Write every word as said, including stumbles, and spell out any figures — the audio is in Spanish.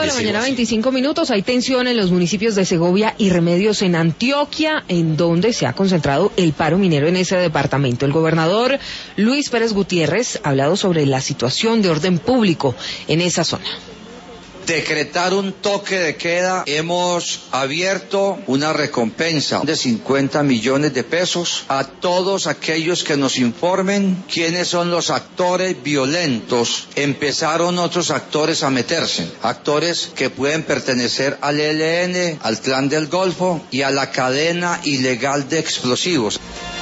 de la mañana, veinticinco minutos. Hay tensión en los municipios de Segovia y Remedios en Antioquia, en donde se ha concentrado el paro minero en ese departamento. El gobernador Luis Pérez Gutiérrez ha hablado sobre la situación de orden público en esa zona. Decretar un toque de queda. Hemos abierto una recompensa de cincuenta millones de pesos a todos aquellos que nos informen quiénes son los actores violentos. Empezaron otros actores a meterse, actores que pueden pertenecer al E L N, al Clan del Golfo y a la cadena ilegal de explosivos.